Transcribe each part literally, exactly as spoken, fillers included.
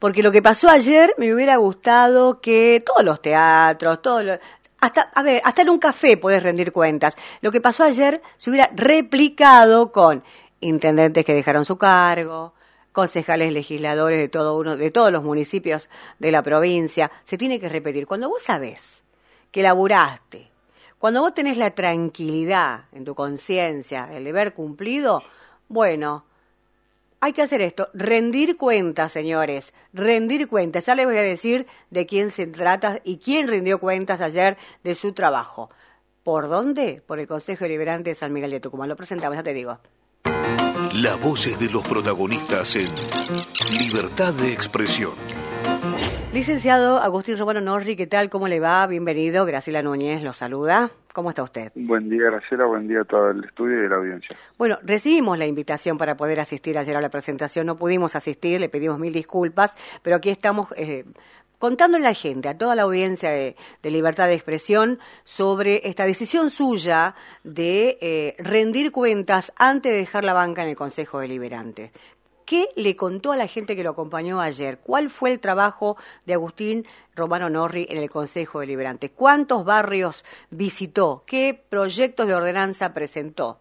porque lo que pasó ayer me hubiera gustado que todos los teatros, todos los... Hasta, a ver, hasta en un café podés rendir cuentas. Lo que pasó ayer se hubiera replicado con intendentes que dejaron su cargo, concejales legisladores de todo uno, de todos los municipios de la provincia. Se tiene que repetir. Cuando vos sabés que laburaste, cuando vos tenés la tranquilidad en tu conciencia, el deber cumplido, bueno, hay que hacer esto, rendir cuentas, señores, rendir cuentas. Ya les voy a decir de quién se trata y quién rindió cuentas ayer de su trabajo. ¿Por dónde? Por el Consejo Deliberante de San Miguel de Tucumán. Lo presentamos, ya te digo. Las voces de los protagonistas en Libertad de Expresión. Licenciado Agustín Romano Norri, ¿qué tal? ¿Cómo le va? Bienvenido. Graciela Núñez lo saluda. ¿Cómo está usted? Buen día, Graciela. Buen día a todo el estudio y la audiencia. Bueno, recibimos la invitación para poder asistir ayer a la presentación. No pudimos asistir, le pedimos mil disculpas, pero aquí estamos eh, contándole a la gente, a toda la audiencia de, de Libertad de Expresión, sobre esta decisión suya de eh, rendir cuentas antes de dejar la banca en el Consejo Deliberante. ¿Qué le contó a la gente que lo acompañó ayer? ¿Cuál fue el trabajo de Agustín Romano Norri en el Consejo Deliberante? ¿Cuántos barrios visitó? ¿Qué proyectos de ordenanza presentó?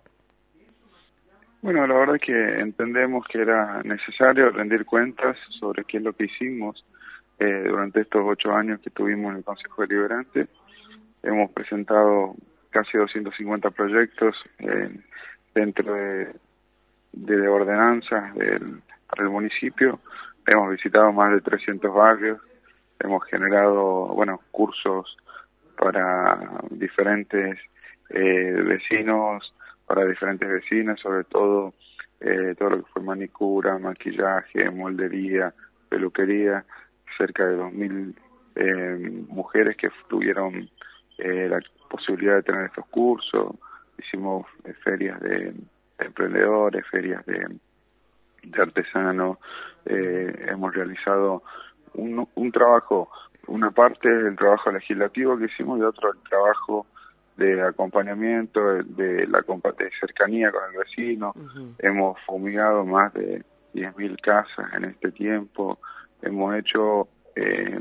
Bueno, la verdad es que entendemos que era necesario rendir cuentas sobre qué es lo que hicimos eh, durante estos ocho años que tuvimos en el Consejo Deliberante. Hemos presentado casi doscientos cincuenta proyectos eh, dentro de... de ordenanzas del, para el municipio. Hemos visitado más de trescientos barrios, hemos generado, bueno, cursos para diferentes eh, vecinos, para diferentes vecinas, sobre todo eh, todo lo que fue manicura, maquillaje, moldería, peluquería, cerca de dos mil eh, mujeres que tuvieron eh, la posibilidad de tener estos cursos. Hicimos eh, ferias de emprendedores, ferias de, de artesanos, eh, hemos realizado un, un trabajo, una parte del trabajo legislativo que hicimos y otro el trabajo de acompañamiento, de, de la de cercanía con el vecino. Uh-huh. Hemos fumigado más de diez mil casas en este tiempo, hemos hecho eh,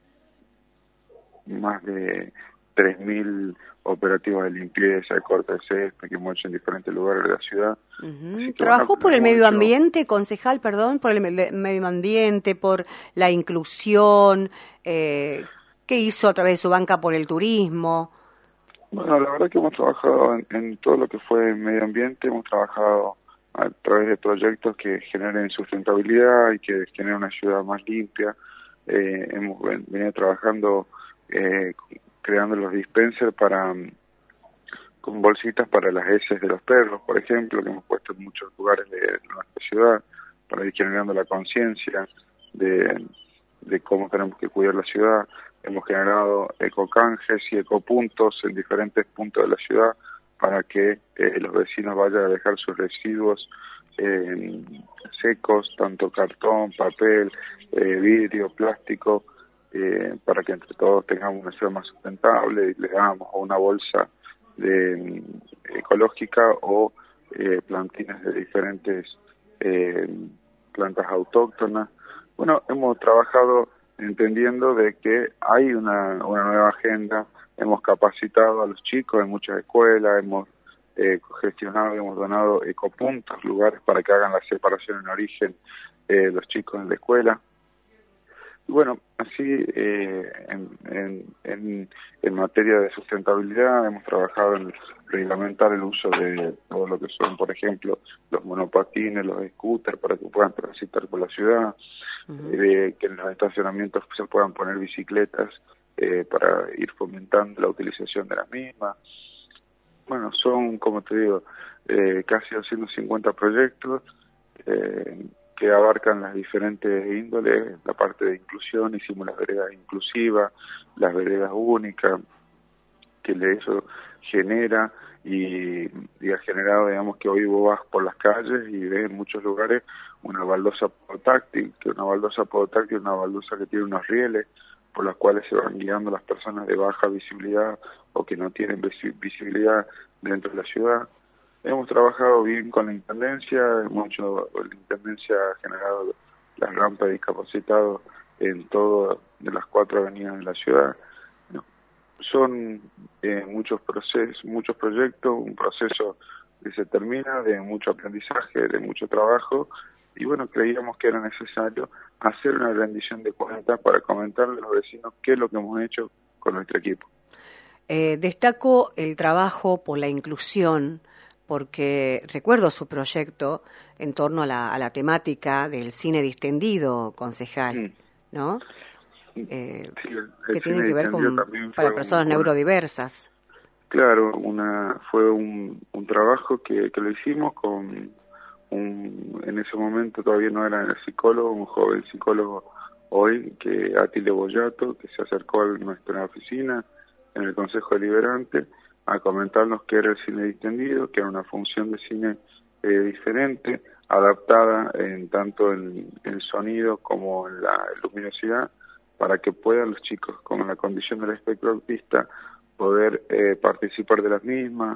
más de tres mil operativos de limpieza, de corte de césped que hemos hecho en diferentes lugares de la ciudad. Uh-huh. ¿Trabajó bueno, por el medio hecho... ambiente, concejal, perdón, por el medio ambiente, por la inclusión? Eh, ¿Qué hizo a través de su banca por el turismo? Bueno, la verdad que hemos trabajado en, en todo lo que fue medio ambiente, hemos trabajado a través de proyectos que generen sustentabilidad y que generen una ciudad más limpia. Eh, hemos venido trabajando eh, creando los dispensers para con bolsitas para las heces de los perros, por ejemplo, que hemos puesto en muchos lugares de nuestra ciudad, para ir generando la conciencia de, de cómo tenemos que cuidar la ciudad. Hemos generado ecocanjes y ecopuntos en diferentes puntos de la ciudad para que eh, los vecinos vayan a dejar sus residuos eh, secos, tanto cartón, papel, eh, vidrio, plástico, Eh, para que entre todos tengamos una ciudad más sustentable y le damos una bolsa de, ecológica o eh, plantines de diferentes eh, plantas autóctonas. Bueno, hemos trabajado entendiendo de que hay una, una nueva agenda, hemos capacitado a los chicos en muchas escuelas, hemos eh, gestionado, hemos donado ecopuntos, lugares para que hagan la separación en origen eh, los chicos en la escuela. Y bueno, así eh, en, en, en, en materia de sustentabilidad hemos trabajado en reglamentar el uso de todo lo que son, por ejemplo, los monopatines, los scooters, para que puedan transitar por la ciudad, uh-huh. eh, que en los estacionamientos se puedan poner bicicletas eh, para ir fomentando la utilización de las mismas. Bueno, son, como te digo, eh, casi doscientos cincuenta proyectos, eh, que abarcan las diferentes índoles, la parte de inclusión, hicimos las veredas inclusivas, las veredas únicas, que eso genera y, y ha generado, digamos, que hoy vos vas por las calles y ves en muchos lugares una baldosa podotáctil, que una baldosa podotáctil es una baldosa que tiene unos rieles por las cuales se van guiando las personas de baja visibilidad o que no tienen visibilidad dentro de la ciudad. Hemos trabajado bien con la Intendencia, hemos hecho, la Intendencia ha generado las rampas de discapacitados en todas de las cuatro avenidas de la ciudad. No, son eh, muchos procesos, muchos proyectos, un proceso que se termina de mucho aprendizaje, de mucho trabajo, y bueno, creíamos que era necesario hacer una rendición de cuentas para comentarle a los vecinos qué es lo que hemos hecho con nuestro equipo. Eh, destaco el trabajo por la inclusión, porque recuerdo su proyecto en torno a la, a la temática del cine distendido, concejal, mm. ¿no? Eh, sí, el, el que tiene que ver con para personas un, neurodiversas. Claro, una fue un, un trabajo que, que lo hicimos con un, en ese momento todavía no era el psicólogo, un joven psicólogo hoy, que Atile Boyato, que se acercó a nuestra oficina en el Consejo Deliberante a comentarnos qué era el cine distendido, que era una función de cine eh, diferente, adaptada en tanto en el sonido como en la luminosidad, para que puedan los chicos con la condición del espectro autista poder eh, participar de las mismas,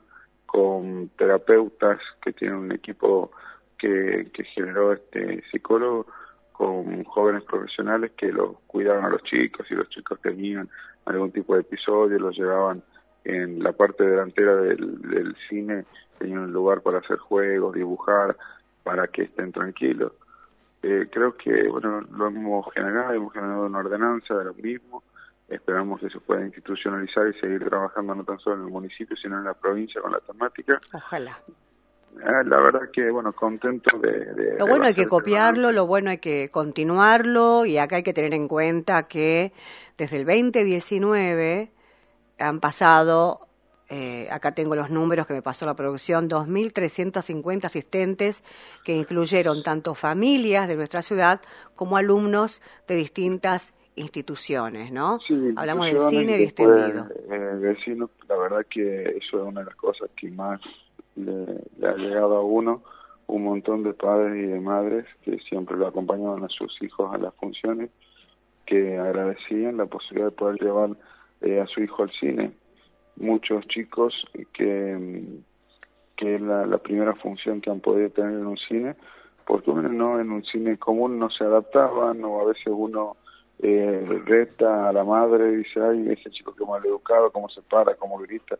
con terapeutas que tienen un equipo que, que generó este psicólogo, con jóvenes profesionales que los cuidaban a los chicos, y los chicos tenían algún tipo de episodio, los llevaban en la parte delantera del, del cine, tenían un lugar para hacer juegos, dibujar, para que estén tranquilos. Eh, creo que, bueno, lo hemos generado, hemos generado una ordenanza de lo mismo. Esperamos que se pueda institucionalizar y seguir trabajando no tan solo en el municipio, sino en la provincia con la temática. Ojalá. Eh, la verdad que, bueno, contento de... de lo bueno hay que copiarlo, lo bueno hay que continuarlo, y acá hay que tener en cuenta que desde el veinte diecinueve han pasado... Eh, acá tengo los números que me pasó la producción, dos mil trescientos cincuenta asistentes que incluyeron tanto familias de nuestra ciudad como alumnos de distintas instituciones, ¿no? Sí, hablamos del cine distendido. Eh, vecinos, la verdad que eso es una de las cosas que más le, le ha llegado a uno, un montón de padres y de madres que siempre lo acompañaban a sus hijos a las funciones, que agradecían la posibilidad de poder llevar eh, a su hijo al cine. Muchos chicos que, que es la, la primera función que han podido tener en un cine, porque bueno, no en un cine común no se adaptaban, o a veces uno eh, reta a la madre y dice, ay, ese chico que mal educado, cómo se para, cómo grita.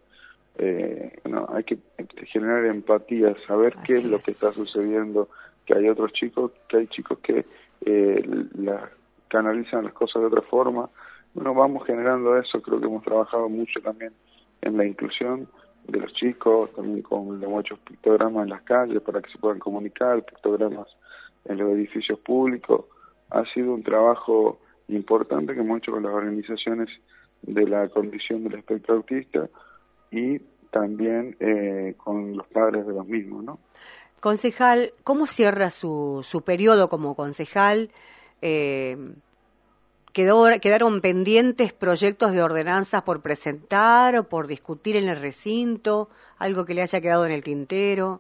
Eh, no, hay que generar empatía, saber Así qué es lo que está sucediendo, que hay otros chicos, que hay chicos que eh, la, canalizan las cosas de otra forma. Bueno, vamos generando eso, creo que hemos trabajado mucho también en la inclusión de los chicos, también con muchos pictogramas en las calles para que se puedan comunicar, pictogramas en los edificios públicos. Ha sido un trabajo importante que hemos hecho con las organizaciones de la condición del espectro autista y también eh, con los padres de los mismos, ¿no? Concejal, ¿cómo cierra su, su periodo como concejal? Eh... Quedó, ¿Quedaron pendientes proyectos de ordenanzas por presentar o por discutir en el recinto? ¿Algo que le haya quedado en el tintero?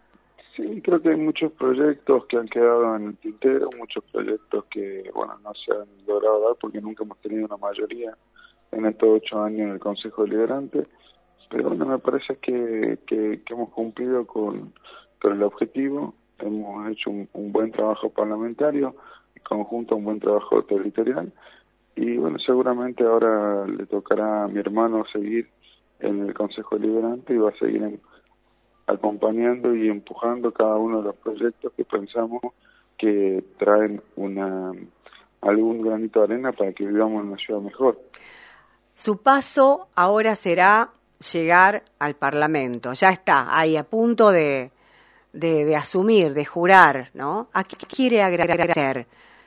Sí, creo que hay muchos proyectos que han quedado en el tintero, muchos proyectos que, bueno, no se han logrado dar porque nunca hemos tenido una mayoría en estos ocho años en el Consejo Deliberante. Pero bueno, me parece que, que, que hemos cumplido con, con el objetivo, hemos hecho un, un buen trabajo parlamentario, conjunto, un buen trabajo territorial, y bueno, seguramente ahora le tocará a mi hermano seguir en el Consejo Deliberante y va a seguir en, acompañando y empujando cada uno de los proyectos que pensamos que traen una algún granito de arena para que vivamos en una ciudad mejor. Su paso ahora será llegar al Parlamento, ya está ahí a punto de, de, de asumir, de jurar, ¿no? ¿A qué quiere agradecer?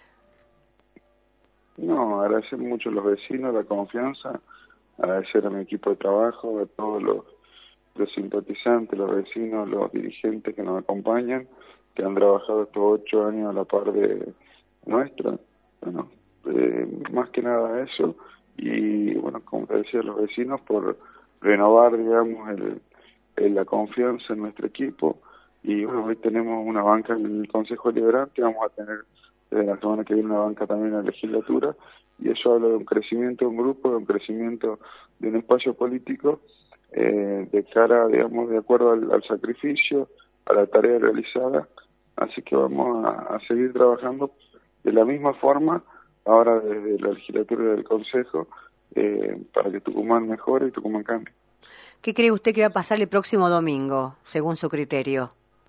No, agradecer mucho a los vecinos la confianza, agradecer a mi equipo de trabajo, a todos los, los simpatizantes, los vecinos, los dirigentes que nos acompañan, que han trabajado estos ocho años a la par de nuestra. Bueno, eh, más que nada eso, y bueno, como te decía, los vecinos por renovar, digamos, el, el, la confianza en nuestro equipo. Y bueno, hoy tenemos una banca en el Consejo Deliberante, vamos a tener desde la semana que viene una banca también en la legislatura, y eso habla de un crecimiento de un grupo, de un crecimiento de un espacio político, eh, de cara, digamos, de acuerdo al, al sacrificio, a la tarea realizada. Así que vamos a, a seguir trabajando De la misma forma, ahora desde la legislatura del Consejo, eh, para que Tucumán mejore y Tucumán cambie. ¿Qué cree usted que va a pasar el próximo domingo, según su criterio?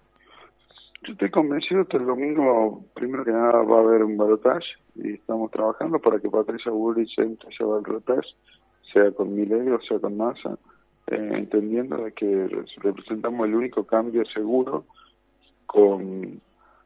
Yo estoy convencido que el domingo, primero que nada, va a haber un balotaje y estamos trabajando para que Patricia Bullrich entre ese balotaje, sea con Milei o sea con Massa, eh, entendiendo de que representamos el único cambio seguro con,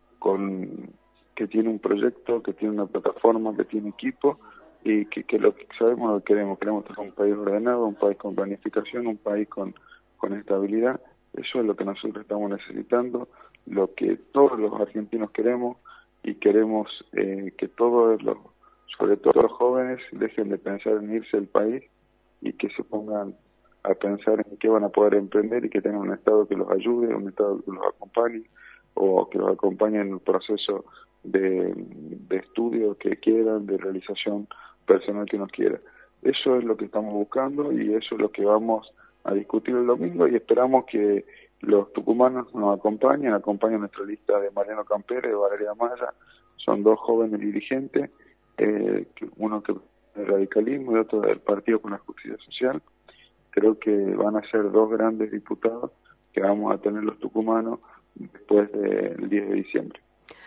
con que tiene un proyecto, que tiene una plataforma, que tiene equipo y que, que lo que sabemos lo que queremos. Queremos tener un país ordenado, un país con planificación, un país con, con estabilidad. Eso es lo que nosotros estamos necesitando, lo que todos los argentinos queremos y queremos eh, que todos los, sobre todo los jóvenes, dejen de pensar en irse del país y que se pongan a pensar en qué van a poder emprender y que tengan un Estado que los ayude, un Estado que los acompañe o que los acompañe en el proceso de, de estudio que quieran, de realización personal que nos quiera. Eso es lo que estamos buscando y eso es lo que vamos a discutir el domingo y esperamos que los tucumanos nos acompañen, acompañen nuestra lista de Mariano Campere y de Valeria Maya. Son dos jóvenes dirigentes, eh, uno que del radicalismo y otro del Partido por la Justicia Social. Creo que van a ser dos grandes diputados que vamos a tener los tucumanos después del diez de diciembre.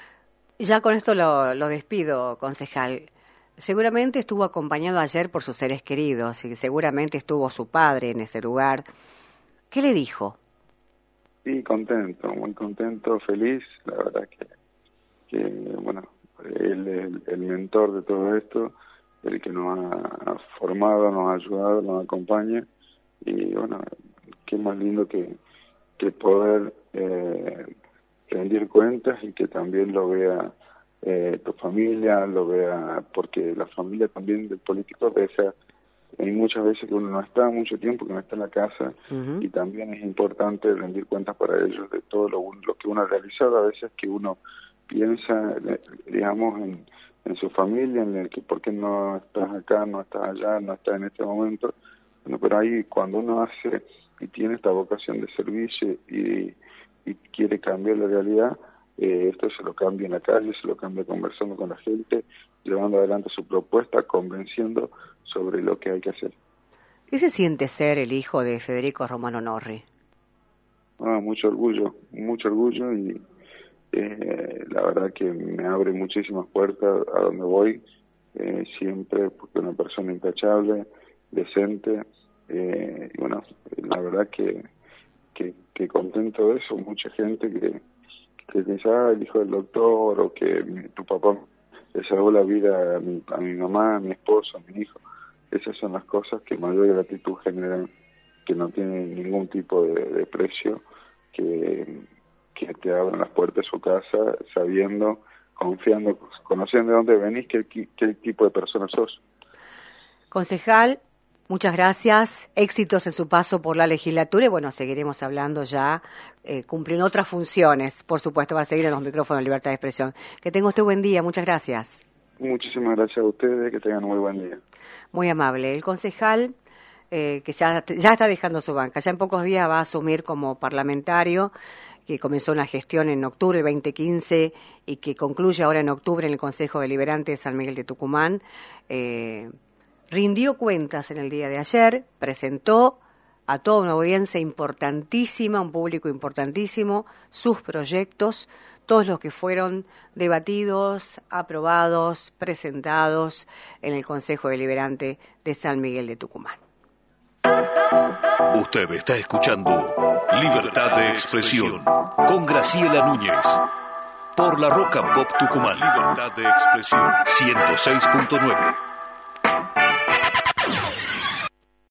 Ya con esto lo, lo despido, concejal. Seguramente estuvo acompañado ayer por sus seres queridos y seguramente estuvo su padre en ese lugar. ¿Qué le dijo? Sí, contento, muy contento, feliz. La verdad que, que bueno, él es el, el mentor de todo esto, el que nos ha formado, nos ha ayudado, nos acompaña. Y bueno, qué más lindo que, que poder eh, rendir cuentas y que también lo vea eh, tu familia, lo vea, porque la familia también del político deja, hay muchas veces que uno no está mucho tiempo, que no está en la casa, uh-huh. Y también es importante rendir cuentas para ellos de todo lo, lo que uno ha realizado, a veces que uno piensa, digamos, en, en su familia, en el que por qué no estás acá, no estás allá, no estás en este momento. Bueno, pero ahí cuando uno hace y tiene esta vocación de servicio y, y quiere cambiar la realidad, eh, esto se lo cambia en la calle, se lo cambia conversando con la gente, llevando adelante su propuesta, convenciendo sobre lo que hay que hacer. ¿Qué se siente ser el hijo de Federico Romano Norri? Ah, mucho orgullo, mucho orgullo y eh, la verdad que me abre muchísimas puertas a donde voy, eh, siempre porque una persona intachable, decente, eh, y bueno, la verdad que, que, que contento de eso, mucha gente que, que dice, ah, el hijo del doctor, o que mi, tu papá le salvó la vida a mi, a mi mamá, a mi esposo, a mi hijo. Esas son las cosas que mayor gratitud generan, que no tienen ningún tipo de, de precio, que, que te abran las puertas de su casa sabiendo, confiando, conociendo de dónde venís, qué, qué tipo de persona sos. Concejal, muchas gracias, éxitos en su paso por la legislatura y bueno, seguiremos hablando ya, eh, cumpliendo otras funciones, por supuesto, para seguir en los micrófonos de Libertad de Expresión. Que tenga usted buen día, muchas gracias. Muchísimas gracias a ustedes, que tengan un muy buen día. Muy amable. El concejal, eh, que ya, ya está dejando su banca, ya en pocos días va a asumir como parlamentario, que comenzó una gestión en octubre del veinte quince y que concluye ahora en octubre en el Consejo Deliberante de San Miguel de Tucumán, eh, rindió cuentas en el día de ayer, presentó a toda una audiencia importantísima, un público importantísimo, sus proyectos, todos los que fueron debatidos, aprobados, presentados en el Consejo Deliberante de San Miguel de Tucumán. Usted está escuchando Libertad de Expresión con Graciela Núñez por la Rock and Pop Tucumán. Libertad de Expresión ciento seis punto nueve.